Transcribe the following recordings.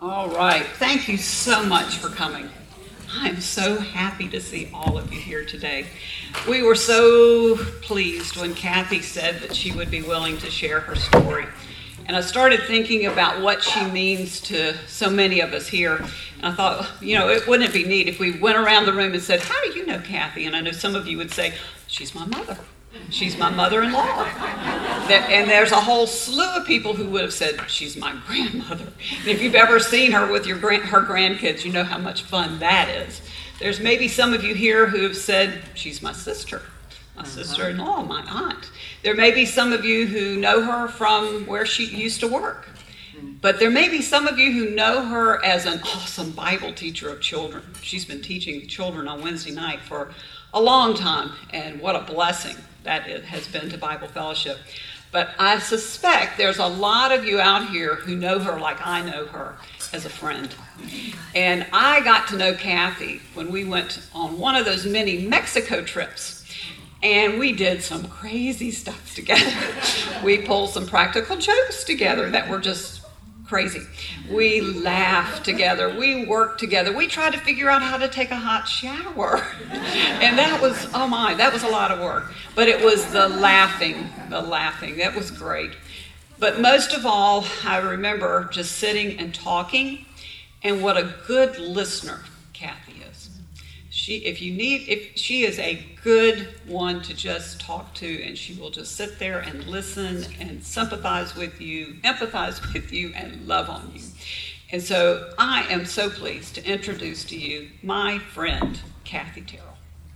All right. Thank you so much for coming. I'm so happy to see all of you here today. We were so pleased when Kathy said that she would be willing to share her story. And I started thinking about what she means to so many of us here. And I thought, wouldn't it be neat if we went around the room and said, how do you know Kathy? And I know some of you would say, she's my mother. She's my mother-in-law. And there's a whole slew of people who would have said, she's my grandmother. And if you've ever seen her with her grandkids, you know how much fun that is. There's maybe some of you here who have said, she's my sister, my sister-in-law, my aunt. There may be some of you who know her from where she used to work. But there may be some of you who know her as an awesome Bible teacher of children. She's been teaching children on Wednesday night for a long time, and what a blessing that it has been to Bible Fellowship. But I suspect there's a lot of you out here who know her like I know her as a friend. And I got to know Kathy when we went on one of those mini Mexico trips. And we did some crazy stuff together. We pulled some practical jokes together that were just crazy. We laughed together. We worked together. We tried to figure out how to take a hot shower. And that was, that was a lot of work. But it was the laughing. That was great. But most of all, I remember just sitting and talking, and what a good listener Kathy is. She is a good one to just talk to, and she will just sit there and listen and sympathize with you, empathize with you, and love on you. And so I am so pleased to introduce to you my friend, Kathy Terrell.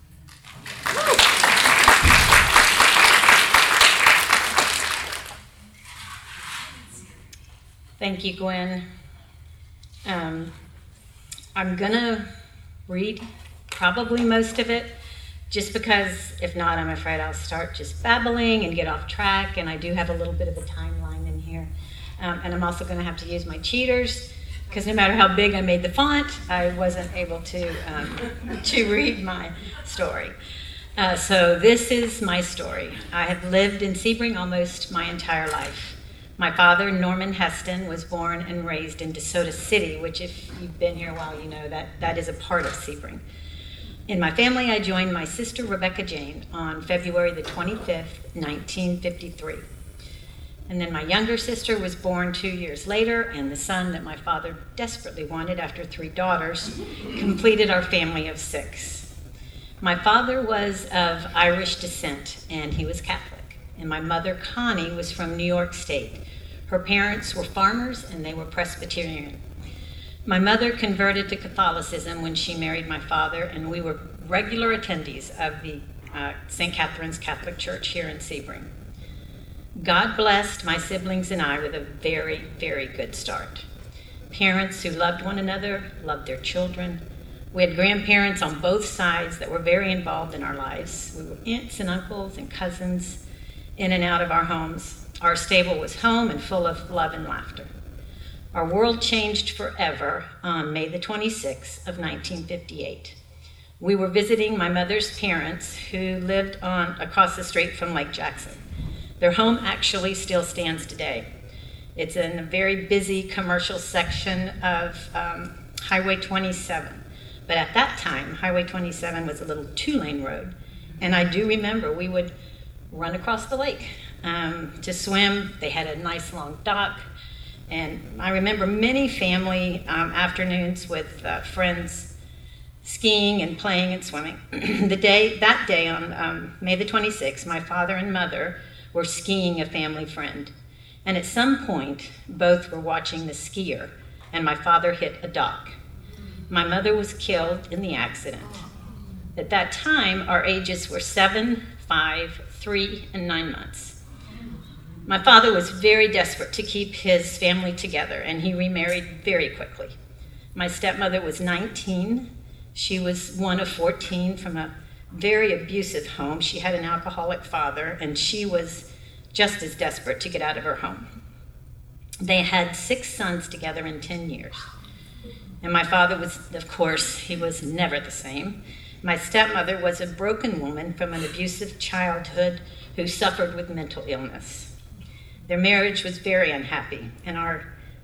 Thank you, Gwen. I'm going to read probably most of it, just because if not, I'm afraid I'll start just babbling and get off track, and I do have a little bit of a timeline in here. And I'm also going to have to use my cheaters, because no matter how big I made the font, I wasn't able to read my story. So this is my story. I have lived in Sebring almost my entire life. My father, Norman Heston, was born and raised in DeSoto City, which if you've been here a while, you know that is a part of Sebring. In my family, I joined my sister, Rebecca Jane, on February the 25th, 1953. And then my younger sister was born 2 years later, and the son that my father desperately wanted after 3 daughters completed our family of 6. My father was of Irish descent, and he was Catholic. And my mother, Connie, was from New York State. Her parents were farmers, and they were Presbyterian. My mother converted to Catholicism when she married my father, and we were regular attendees of the St. Catherine's Catholic Church here in Sebring. God blessed my siblings and I with a very, very good start. Parents who loved one another, loved their children. We had grandparents on both sides that were very involved in our lives. We were aunts and uncles and cousins in and out of our homes. Our stable was home and full of love and laughter. Our world changed forever on May the 26th of 1958. We were visiting my mother's parents who lived across the street from Lake Jackson. Their home actually still stands today. It's in a very busy commercial section of Highway 27. But at that time, Highway 27 was a little 2-lane road. And I do remember we would run across the lake to swim. They had a nice long dock. And I remember many family afternoons with friends skiing and playing and swimming. That day on May the 26th, my father and mother were skiing a family friend. And at some point, both were watching the skier, and my father hit a dock. My mother was killed in the accident. At that time, our ages were 7, 5, 3, and 9 months. My father was very desperate to keep his family together, and he remarried very quickly. My stepmother was 19. She was one of 14 from a very abusive home. She had an alcoholic father, and she was just as desperate to get out of her home. They had 6 sons together in 10 years. And my father was, of course, he was never the same. My stepmother was a broken woman from an abusive childhood who suffered with mental illness. Their marriage was very unhappy, and our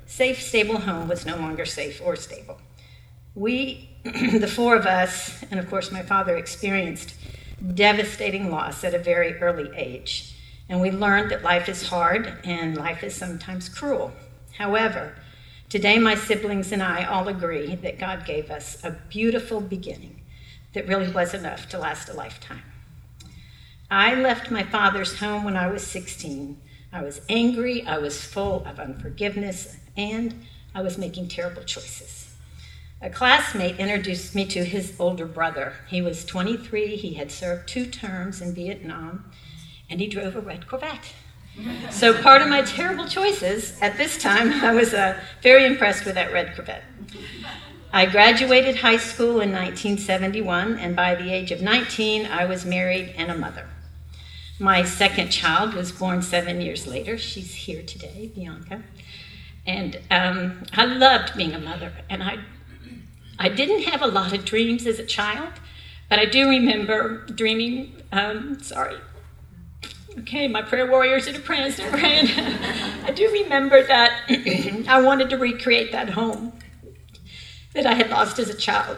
safe, stable home was no longer safe or stable. We, the four of us, and of course my father, experienced devastating loss at a very early age. And we learned that life is hard and life is sometimes cruel. However, today my siblings and I all agree that God gave us a beautiful beginning that really was enough to last a lifetime. I left my father's home when I was 16. I was angry, I was full of unforgiveness, and I was making terrible choices. A classmate introduced me to his older brother. He was 23, he had served 2 terms in Vietnam, and he drove a red Corvette. So part of my terrible choices, at this time, I was very impressed with that red Corvette. I graduated high school in 1971, and by the age of 19, I was married and a mother. My second child was born 7 years later. She's here today, Bianca. And I loved being a mother, and I didn't have a lot of dreams as a child, but I do remember dreaming, Okay, my prayer warriors are praying. I do remember that I wanted to recreate that home that I had lost as a child.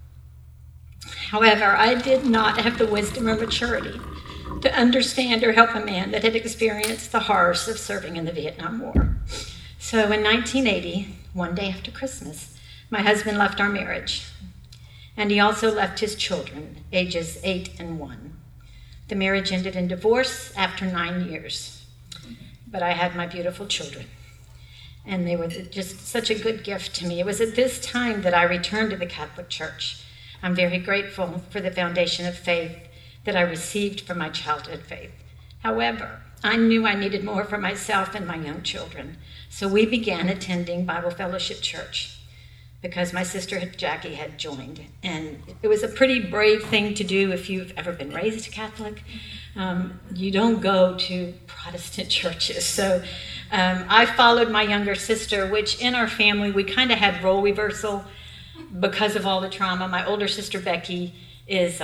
However, I did not have the wisdom or maturity to understand or help a man that had experienced the horrors of serving in the Vietnam War. So in 1980, one day after Christmas, my husband left our marriage, and he also left his children, ages 8 and 1. The marriage ended in divorce after 9 years, but I had my beautiful children, and they were just such a good gift to me. It was at this time that I returned to the Catholic Church. I'm very grateful for the foundation of faith that I received from my childhood faith. However, I knew I needed more for myself and my young children, so we began attending Bible Fellowship Church because my sister Jackie had joined. And it was a pretty brave thing to do if you've ever been raised Catholic. You don't go to Protestant churches. So I followed my younger sister, which in our family, we kind of had role reversal because of all the trauma. My older sister Becky is,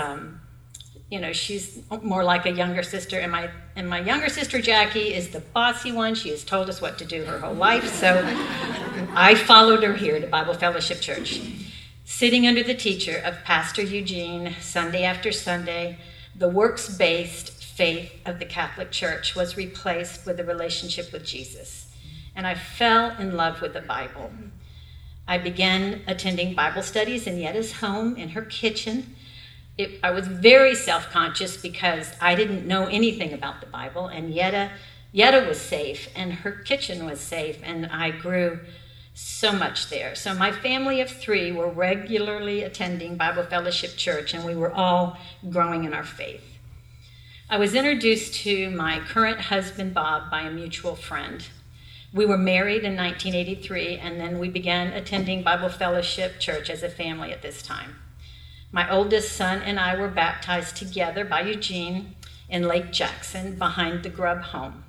she's more like a younger sister, and my younger sister Jackie is the bossy one. She has told us what to do her whole life, so I followed her here to Bible Fellowship Church. Sitting under the teacher of Pastor Eugene, Sunday after Sunday, the works-based faith of the Catholic Church was replaced with a relationship with Jesus, and I fell in love with the Bible. I began attending Bible studies in Yetta's home, in her kitchen. I was very self-conscious because I didn't know anything about the Bible, and Yetta was safe, and her kitchen was safe, and I grew so much there. So my family of 3 were regularly attending Bible Fellowship Church, and we were all growing in our faith. I was introduced to my current husband, Bob, by a mutual friend. We were married in 1983, and then we began attending Bible Fellowship Church as a family at this time. My oldest son and I were baptized together by Eugene in Lake Jackson behind the Grubb home.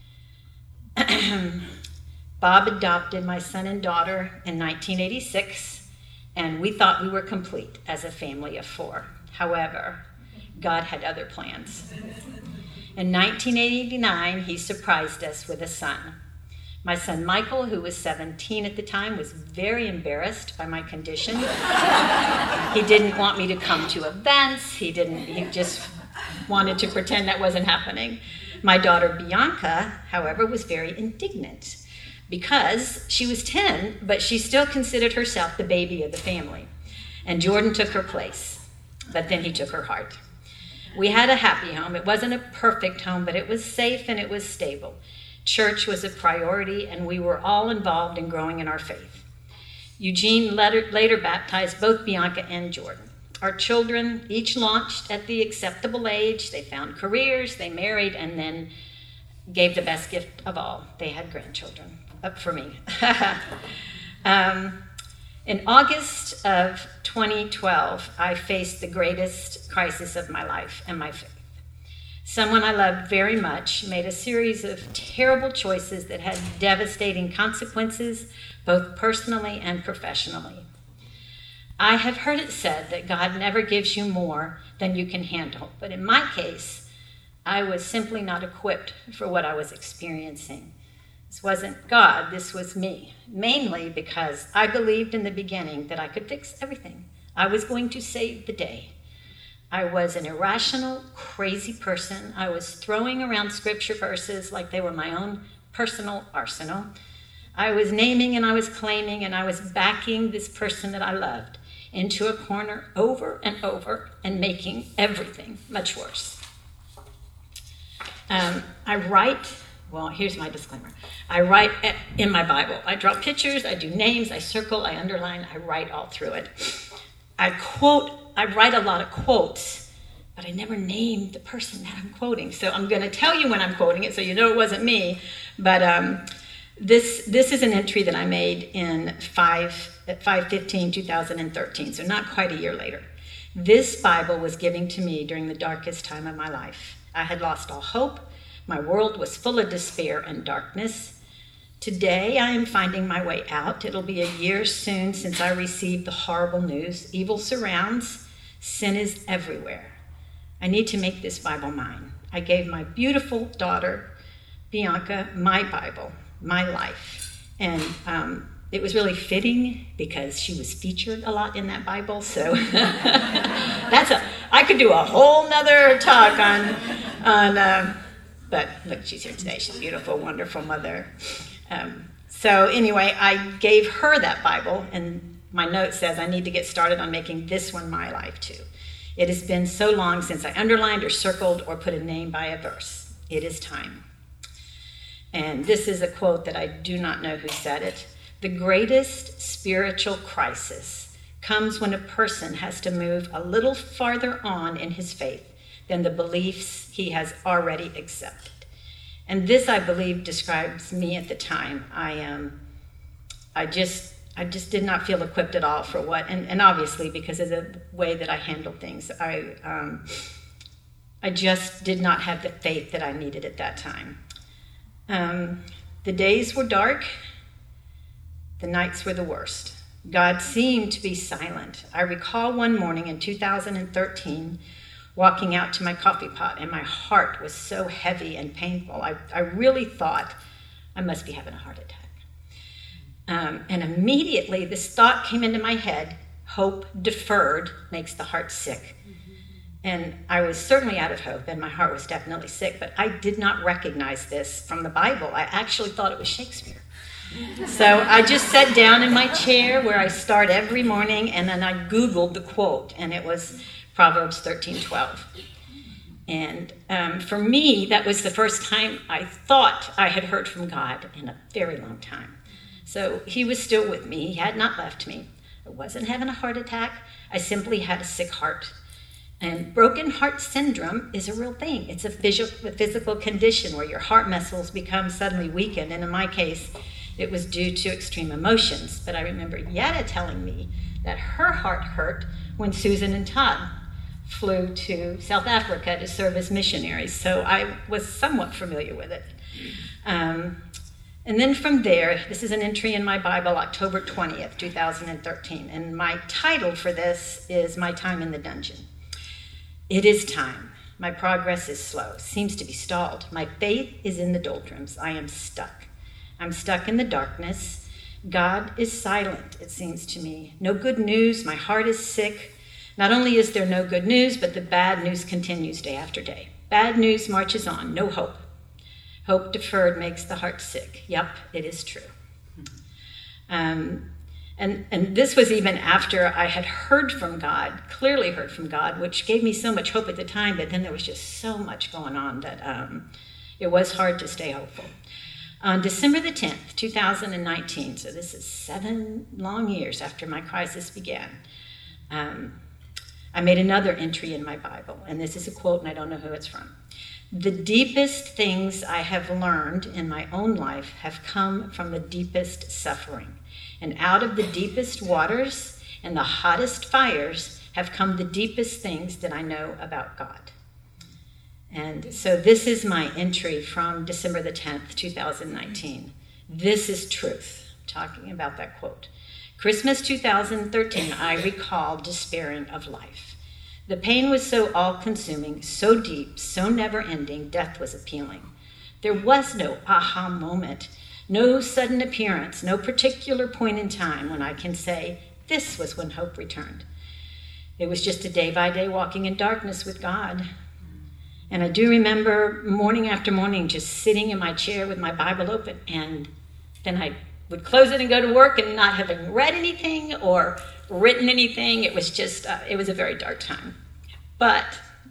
Bob adopted my son and daughter in 1986, and we thought we were complete as a family of 4. However, God had other plans. In 1989, he surprised us with a son. My son Michael, who was 17 at the time, was very embarrassed by my condition. He didn't want me to come to events. He just wanted to pretend that wasn't happening. My daughter Bianca, however, was very indignant because she was 10, but she still considered herself the baby of the family. And Jordan took her place, but then he took her heart. We had a happy home. It wasn't a perfect home, but it was safe and it was stable. Church was a priority, and we were all involved in growing in our faith. Eugene later baptized both Bianca and Jordan. Our children each launched at the acceptable age. They found careers, they married, and then gave the best gift of all. They had grandchildren, up for me. In August of 2012, I faced the greatest crisis of my life and my faith. Someone I loved very much made a series of terrible choices that had devastating consequences, both personally and professionally. I have heard it said that God never gives you more than you can handle, but in my case, I was simply not equipped for what I was experiencing. This wasn't God, this was me. Mainly because I believed in the beginning that I could fix everything. I was going to save the day. I was an irrational, crazy person. I was throwing around scripture verses like they were my own personal arsenal. I was naming and I was claiming and I was backing this person that I loved into a corner over and over and making everything much worse. Here's my disclaimer. I write in my Bible. I draw pictures, I do names, I circle, I underline, I write all through it. I write a lot of quotes, but I never name the person that I'm quoting. So I'm going to tell you when I'm quoting it so you know it wasn't me. But this is an entry that I made at 5/15/2013, so not quite a year later. This Bible was given to me during the darkest time of my life. I had lost all hope. My world was full of despair and darkness. Today, I am finding my way out. It'll be a year soon since I received the horrible news. Evil surrounds. Sin is everywhere. I need to make this Bible mine. I gave my beautiful daughter, Bianca, my Bible, my life. And it was really fitting because she was featured a lot in that Bible. So I could do a whole nother talk but look, she's here today. She's a beautiful, wonderful mother. So anyway, I gave her that Bible, and my note says I need to get started on making this one my life too. It has been so long since I underlined or circled or put a name by a verse. It is time. And this is a quote that I do not know who said it. The greatest spiritual crisis comes when a person has to move a little farther on in his faith than the beliefs he has already accepted. And this, I believe, describes me at the time. I just did not feel equipped at all for what, and obviously because of the way that I handled things, I just did not have the faith that I needed at that time. The days were dark. The nights were the worst. God seemed to be silent. I recall one morning in 2013 walking out to my coffee pot, and my heart was so heavy and painful. I really thought I must be having a heart attack. And immediately this thought came into my head: hope deferred makes the heart sick. And I was certainly out of hope, and my heart was definitely sick, but I did not recognize this from the Bible. I actually thought it was Shakespeare. So I just sat down in my chair where I start every morning, and then I Googled the quote, and it was Proverbs 13:12. And for me, that was the first time I thought I had heard from God in a very long time. So he was still with me. He had not left me. I wasn't having a heart attack. I simply had a sick heart. And broken heart syndrome is a real thing. It's a physical condition where your heart muscles become suddenly weakened. And in my case, it was due to extreme emotions. But I remember Yetta telling me that her heart hurt when Susan and Todd flew to South Africa to serve as missionaries. So I was somewhat familiar with it. And then from there, this is an entry in my Bible, October 20th, 2013. And my title for this is My Time in the Dungeon. It is time. My progress is slow, seems to be stalled. My faith is in the doldrums. I am stuck. I'm stuck in the darkness. God is silent, it seems to me. No good news. My heart is sick. Not only is there no good news, but the bad news continues day after day. Bad news marches on. No hope. Hope deferred makes the heart sick. Yep, it is true. And this was even after I had heard from God, clearly heard from God, which gave me so much hope at the time, but then there was just so much going on that it was hard to stay hopeful. On December the 10th, 2019, so this is 7 long years after my crisis began, I made another entry in my Bible, and this is a quote, and I don't know who it's from. The deepest things I have learned in my own life have come from the deepest suffering. And out of the deepest waters and the hottest fires have come the deepest things that I know about God. And so this is my entry from December the 10th, 2019. This is truth, talking about that quote. Christmas 2013, I recall despairing of life. The pain was so all-consuming, so deep, so never-ending, death was appealing. There was no aha moment, No sudden appearance, no particular point in time when I can say, this was when hope returned. It was just a day-by-day walking in darkness with God. And I do remember morning after morning just sitting in my chair with my Bible open, and then I would close it and go to work and not having read anything or written anything. It was just, it was a very dark time. But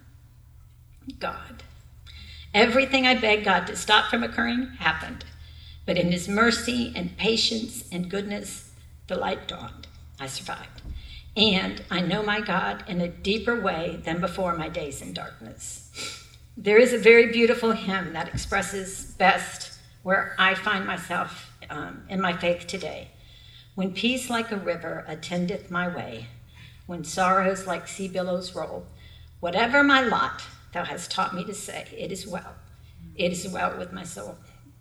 God, everything I begged God to stop from occurring happened. But in his mercy and patience and goodness, the light dawned. I survived. And I know my God in a deeper way than before my days in darkness. There is a very beautiful hymn that expresses best where I find myself in my faith today. When peace like a river attendeth my way, when sorrows like sea billows roll, whatever my lot, thou hast taught me to say, it is well. It is well with my soul.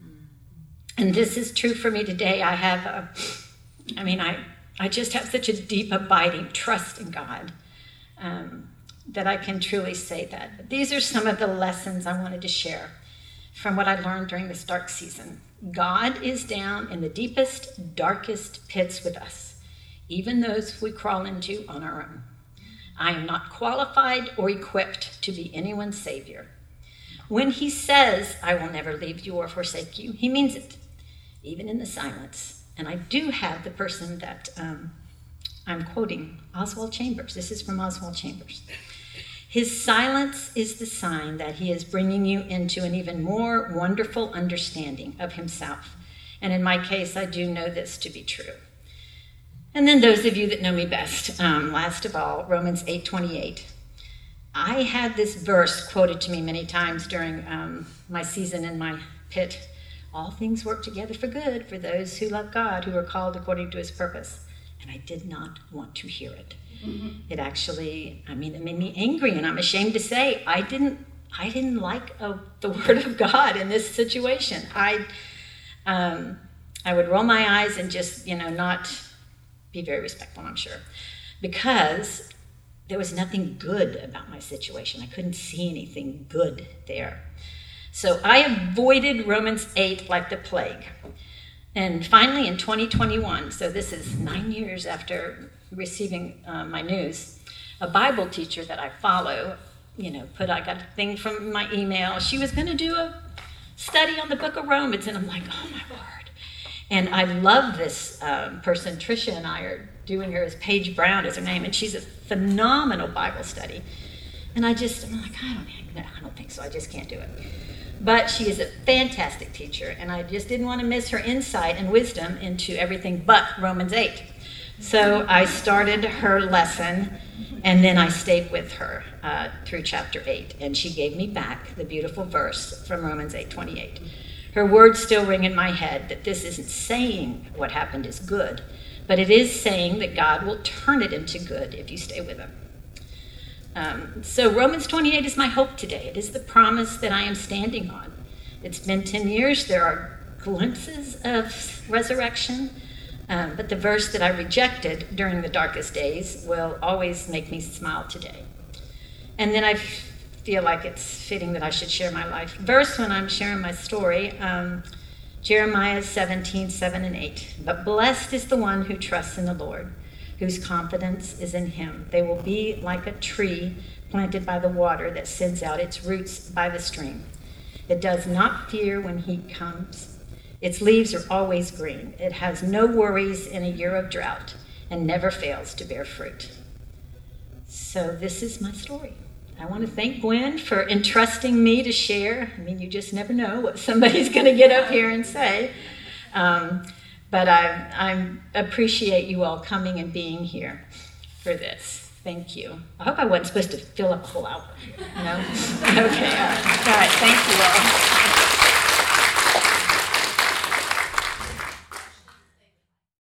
And this is true for me today. I just have such a deep, abiding trust in God that I can truly say that. But these are some of the lessons I wanted to share from what I learned during this dark season. God is down in the deepest, darkest pits with us, even those we crawl into on our own. I am not qualified or equipped to be anyone's savior. When he says, I will never leave you or forsake you, he means it, even in the silence. And I do have the person that I'm quoting, Oswald Chambers. This is from Oswald Chambers. His silence is the sign that he is bringing you into an even more wonderful understanding of himself. And in my case, I do know this to be true. And then those of you that know me best, last of all, Romans 8:28. I had this verse quoted to me many times during my season in my pit. All things work together for good for those who love God, who are called according to his purpose. And I did not want to hear it. Mm-hmm. It actually, it made me angry, and I'm ashamed to say I didn't like the word of God in this situation. I would roll my eyes and just, not be very respectful, I'm sure, because there was nothing good about my situation. I couldn't see anything good there. So I avoided Romans 8 like the plague. And finally, in 2021, so this is 9 years after receiving my news, a Bible teacher that I follow, I got a thing from my email. She was going to do a study on the book of Romans, and I'm like, oh my word. And I love this person. Tricia and I are doing hers. Paige Brown is her name, and she's a phenomenal Bible study. And I'm like, I don't think so. I just can't do it. But she is a fantastic teacher, and I just didn't want to miss her insight and wisdom into everything but Romans 8. So I started her lesson, and then I stayed with her through chapter 8, and she gave me back the beautiful verse from Romans 8:28. Her words still ring in my head that this isn't saying what happened is good, but it is saying that God will turn it into good if you stay with him. So Romans 28 is my hope today. It is the promise that I am standing on. It's been 10 years. There are glimpses of resurrection, but the verse that I rejected during the darkest days will always make me smile today. And then I feel like it's fitting that I should share my life verse when I'm sharing my story. Jeremiah 17:7-8. But blessed is the one who trusts in the Lord, whose confidence is in him. They will be like a tree planted by the water that sends out its roots by the stream. It does not fear when heat comes. Its leaves are always green. It has no worries in a year of drought and never fails to bear fruit. So this is my story. I want to thank Gwen for entrusting me to share. You just never know what somebody's going to get up here and say. But I appreciate you all coming and being here for this. Thank you. I hope I wasn't supposed to fill up a whole hour. No? Okay. All right. Thank you all.